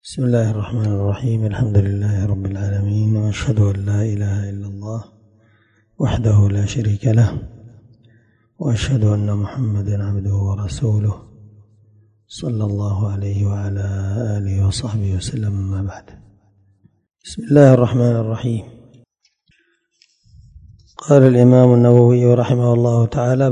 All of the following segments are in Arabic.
بسم الله الرحمن الرحيم. الحمد لله رب العالمين، وأشهد أن لا إله إلا الله وحده لا شريك له، وأشهد أن محمدا عبده ورسوله صلى الله عليه وعلى آله وصحبه وسلم. أما بعد، بسم الله الرحمن الرحيم. قال الإمام النووي رحمه الله تعالى: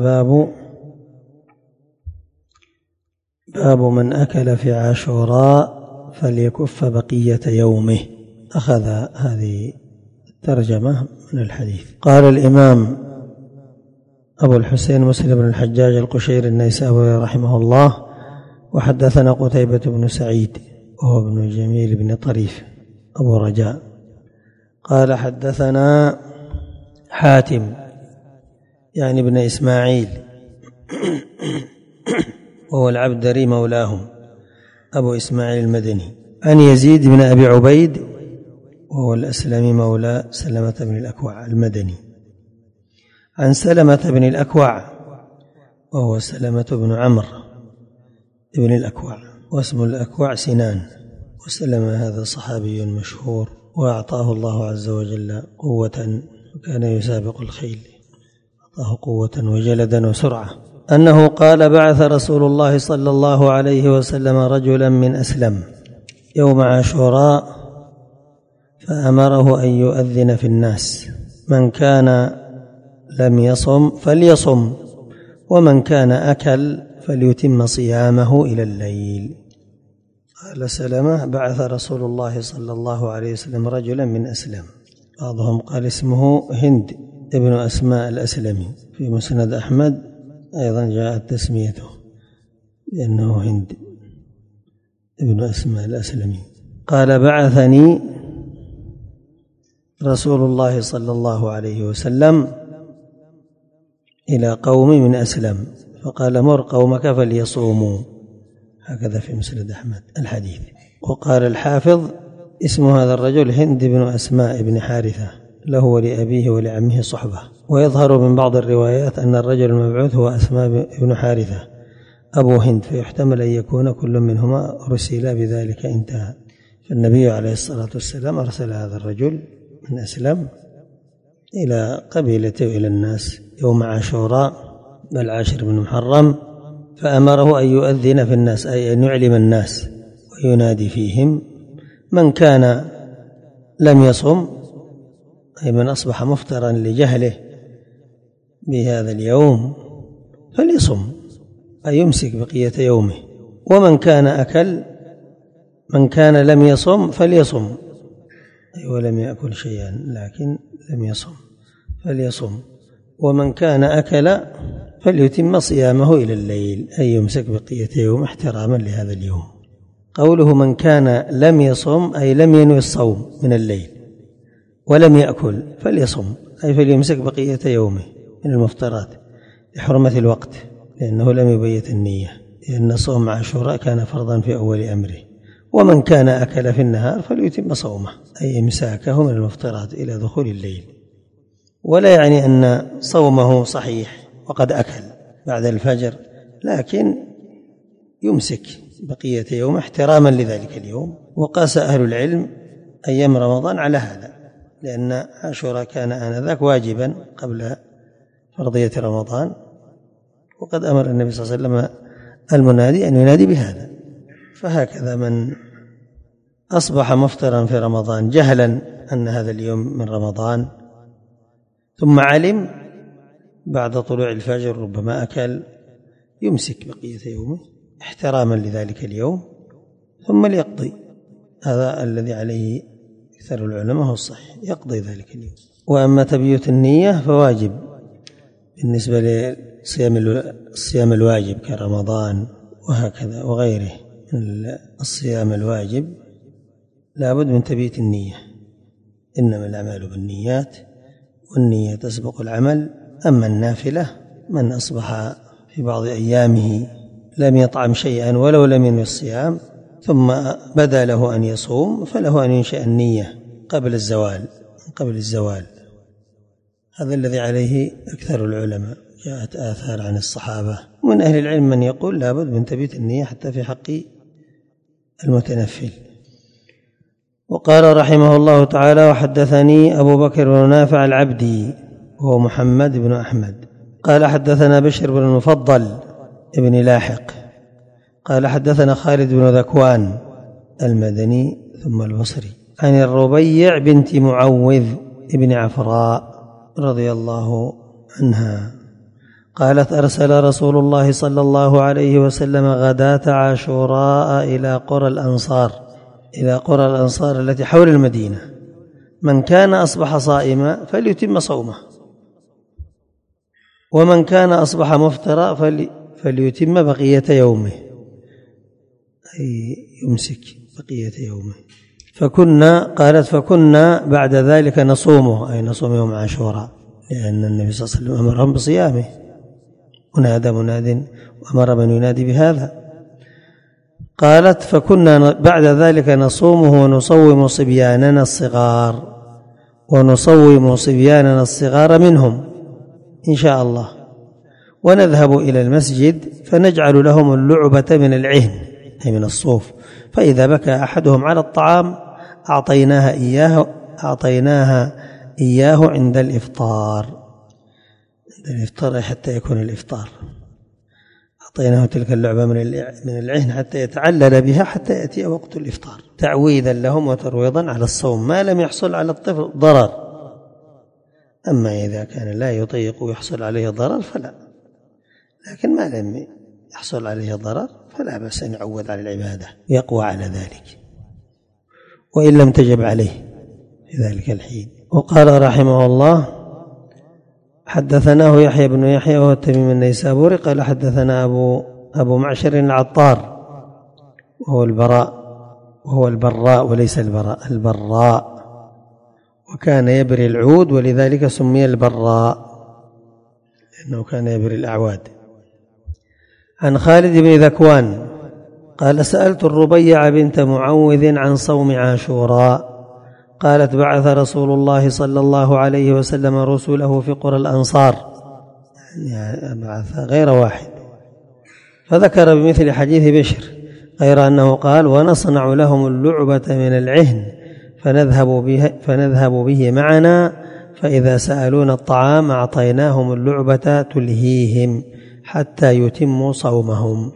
باب من أكل في عاشوراء فليكف بقية يومه. أخذ هذه الترجمة من الحديث. قال الإمام أبو الحسين مسلم بن الحجاج القشيري النيسابوري رحمه الله: وحدثنا قتيبة بن سعيد وهو ابن جميل بن طريف أبو رجاء قال حدثنا حاتم يعني ابن إسماعيل وهو العبدري مولاهم أبو إسماعيل المدني، عن يزيد بن أبي عبيد وهو الأسلمي مولى سلمة بن الأكوع المدني، عن سلمة بن الأكوع وهو سلمة بن عمرو بن الأكوع، واسم الأكوع سنان، وسلمة هذا صحابي مشهور وأعطاه الله عز وجل قوة وكان يسابق الخيل، أعطاه قوة وجلدا وسرعة، أنه قال: بعث رسول الله صلى الله عليه وسلم رجلا من أسلم يوم عاشوراء فأمره أن يؤذن في الناس: من كان لم يصم فليصم، ومن كان أكل فليتم صيامه إلى الليل. قال سلمة: بعث رسول الله صلى الله عليه وسلم رجلا من أسلم، بعضهم قال اسمه هند ابن أسماء الأسلمي، في مسند أحمد أيضا جاءت تسميته لأنه هند ابن أسماء الأسلمي. قال: بعثني رسول الله صلى الله عليه وسلم إلى قوم من أسلم فقال: مر قومك فليصوموا، هكذا في مسند أحمد الحديث. وقال الحافظ: اسم هذا الرجل هند بن أسماء بن حارثة، له ولأبيه ولعمه صحبة. ويظهر من بعض الروايات أن الرجل المبعوث هو أسماء بن حارثة أبو هند، فيحتمل أن يكون كل منهما رسل بذلك. انتهى. فالنبي عليه الصلاة والسلام أرسل هذا الرجل من أسلم إلى قبيلته وإلى الناس يوم عاشوراء بالعاشر من محرم، فأمره أن يؤذن في الناس، أي أن يعلم الناس وينادي فيهم: من كان لم يصم، أي من أصبح مفطرا لجهله بهذا اليوم، فليصم، أي يمسك بقية يومه. ومن كان أكل، من كان لم يصم فليصم، أي ولم يأكل شيئا لكن لم يصم فليصم. ومن كان أكل فليتم صيامه إلى الليل، أي يمسك بقية يوم احتراما لهذا اليوم. قوله من كان لم يصم أي لم ينوي الصوم من الليل ولم يأكل فليصم، أي فليمسك بقية يومه من المفطرات لحرمة الوقت، لأنه لم يبيت النية، لأن صوم عاشوراء كان فرضا في أول أمره. ومن كان أكل في النهار فليتم صومه، أي إمساكه من المفطرات إلى دخول الليل. ولا يعني أن صومه صحيح وقد أكل بعد الفجر، لكن يمسك بقية يوم احتراما لذلك اليوم. وقاس أهل العلم أيام رمضان على هذا، لأن عاشوراء كان آنذاك واجبا قبل فرضية رمضان، وقد أمر النبي صلى الله عليه وسلم المنادي أن ينادي بهذا. فهكذا من أصبح مفطرا في رمضان جهلا أن هذا اليوم من رمضان، ثم علم بعد طلوع الفجر ربما أكل، يمسك بقية يومه احتراما لذلك اليوم ثم ليقضي. هذا الذي عليه أكثر العلماء هو الصحيح، يقضي ذلك اليوم. وأما تبييت النية فواجب بالنسبة للصيام الواجب كرمضان وهكذا وغيره من الصيام الواجب، لابد من تبييت النية. إنما الأعمال بالنيات والنية تسبق العمل. أما النافلة، من أصبح في بعض أيامه لم يطعم شيئا ولو لم ينوي الصيام ثم بدا له أن يصوم، فله أن ينشئ النية قبل الزوال. هذا الذي عليه أكثر العلماء. جاءت آثار عن الصحابة ومن أهل العلم من يقول لابد من تبييت النية حتى في حق المتنفل. وقال رحمه الله تعالى: وحدثني أبو بكر بن نافع العبدي وهو محمد بن أحمد قال حدثنا بشر بن المفضل ابن لاحق قال حدثنا خالد بن ذكوان المدني ثم البصري عن الربيع بنت معوذ ابن عفراء رضي الله عنها قالت: أرسل رسول الله صلى الله عليه وسلم غداة عاشوراء إلى قرى الأنصار التي حول المدينة: من كان أصبح صائما فليتم صومه، ومن كان أصبح مفطرا فليتم بقية يومه، أي يمسك بقية يومه. فكنا بعد ذلك نصومه، أي نصوم يوم عاشوراء، لأن النبي صلى الله عليه وسلم أمرهم بصيامه، ونادى مناد وأمر من ينادي بهذا. قالت: فكنا بعد ذلك نصومه ونصوم صبياننا الصغار منهم إن شاء الله، ونذهب إلى المسجد فنجعل لهم اللعبة من العهن أي من الصوف، فإذا بكى أحدهم على الطعام أعطيناها إياه عند الإفطار حتى يكون الإفطار، أعطيناه تلك اللعبة من العهن حتى يتعلل بها حتى يأتي وقت الإفطار، تعويذا لهم وترويضا على الصوم ما لم يحصل على الطفل ضرر. أما إذا كان لا يطيق ويحصل عليه ضرر فلا، لكن ما لم يحصل عليه ضرر فلا بأس أن يعود على العبادة، يقوى على ذلك، وإن لم تجب عليه في ذلك الحين. وقال رحمه الله: حدثناه يحيى بن يحيى وهو التميمي النيسابوري قال حدثنا أبو معشر العطار وهو البراء وليس البراء، وكان يبري العود ولذلك سمي البراء لأنه كان يبري الأعواد. عن خالد بن ذكوان قال: سألت الربيع بنت معوذ عن صوم عاشوراء، قالت: بعث رسول الله صلى الله عليه وسلم رسله في قرى الأنصار، يعني بعث غير واحد، فذكر بمثل حديث بشر، غير أنه قال: ونصنع لهم اللعبة من العهن فنذهب به معنا، فإذا سألون الطعام أعطيناهم اللعبة تلهيهم حتى يتموا صومهم.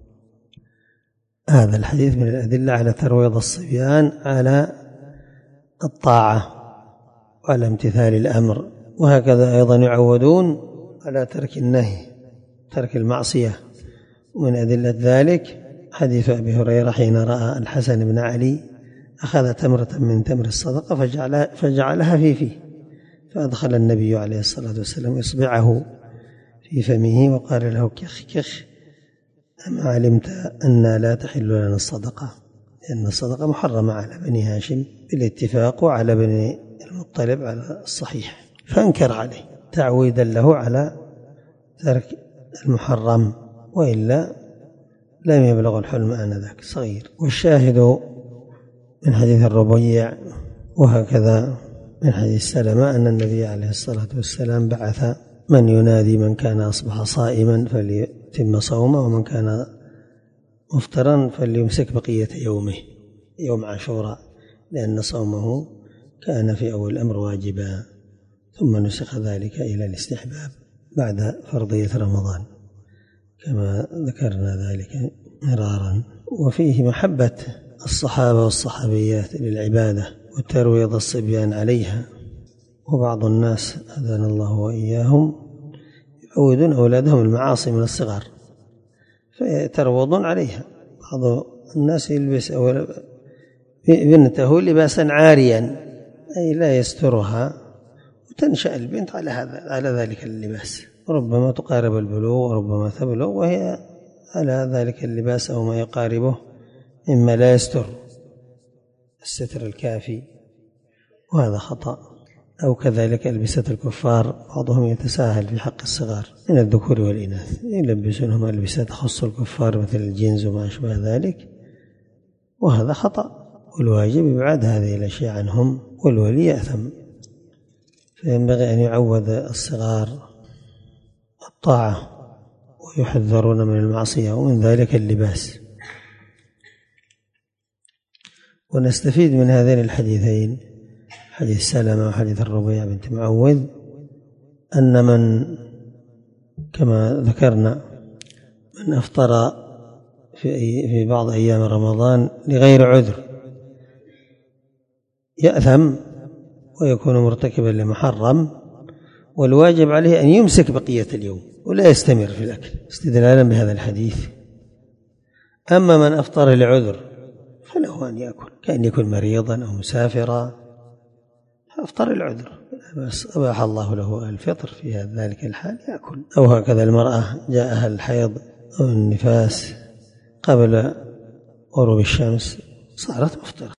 هذا الحديث من الأدلة على ترويض الصبيان على الطاعة وعلى امتثال الأمر، وهكذا أيضا يعودون على ترك النهي، ترك المعصية. ومن أدلة ذلك حديث أبي هريرة حين رأى الحسن بن علي أخذ تمرة من تمر الصدقة فجعلها في فيه، فأدخل النبي عليه الصلاة والسلام إصبعه في فمه وقال له: كخ كخ، أما علمت أن لا تحل لنا الصدقة، لأن الصدقة محرمة على بني هاشم بالاتفاق وعلى بني المطلب على الصحيح، فانكر عليه تعويدا له على ترك المحرم، وإلا لم يبلغ الحلم آنذاك صغير. والشاهد من حديث الربيع وهكذا من حديث سلمة أن النبي عليه الصلاة والسلام بعث من ينادي: من كان أصبح صائما فليتم صومه، ومن كان مفطرا فليمسك بقية يومه يوم عاشوراء، لأن صومه كان في أول الأمر واجبا، ثم نسخ ذلك إلى الاستحباب بعد فرضية رمضان كما ذكرنا ذلك مرارا. وفيه محبة الصحابة والصحابيات للعبادة وترويض الصبيان عليها، وبعض الناس هدانا الله وإياهم يعودون أولادهم المعاصي من الصغر فيتروضون عليها. بعض الناس يلبس بنته لباسا عاريا أي لا يسترها، وتنشأ البنت على ذلك اللباس، ربما تقارب البلوغ وربما تبلغ وهي على ذلك اللباس أو ما يقاربه مما لا يستر الستر الكافي، وهذا خطأ. أو كذلك ألبسة الكفار، بعضهم يتساهل في حق الصغار من الذكور والإناث، يلبسونهم ألبسة تخص الكفار مثل الجينز وما أشبه ذلك، وهذا خطأ، والواجب يبعد هذه الأشياء عنهم، والولي يأثم. فينبغي أن يعود الصغار الطاعة ويحذرون من المعصية، ومن ذلك اللباس. ونستفيد من هذين الحديثين، حديث سلمة وحديث الربيع بنت معوذ، أن من كما ذكرنا من أفطر في بعض أيام رمضان لغير عذر يأثم ويكون مرتكبا لمحرم، والواجب عليه أن يمسك بقية اليوم ولا يستمر في الأكل استدلالا بهذا الحديث. أما من أفطر لعذر فله أن يأكل، كأن يكون مريضا أو مسافرا، أفطر العذر بس أباح الله له الفطر في ذلك الحال يأكل. أو هكذا المرأة جاءها الحيض أو النفاس قبل غروب الشمس صارت مفطرة.